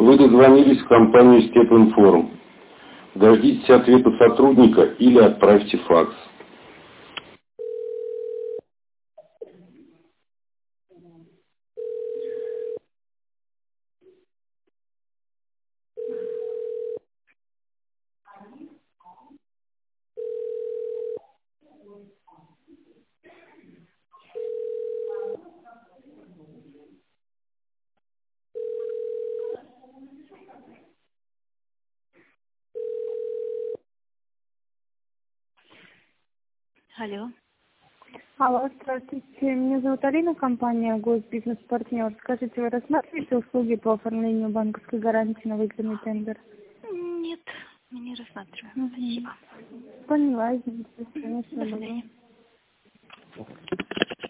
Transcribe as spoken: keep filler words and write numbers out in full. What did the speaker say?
Вы дозвонились в компанию Степинформ. Дождитесь ответа сотрудника или отправьте факс. Алло. Алло, здравствуйте. Меня зовут Алина, компания Госбизнес-партнер. Скажите, вы рассматриваете услуги по оформлению банковской гарантии на выигранный тендер? Нет, мы не рассматриваем. Угу. Спасибо. Поняла, извините. До свидания.